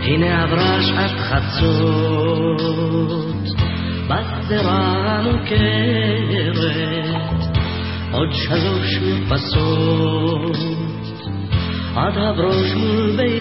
הנה עברה שעת חצות בשדרה המוכרת, עוד 3 מרפסות עד הברוש מול ביתי.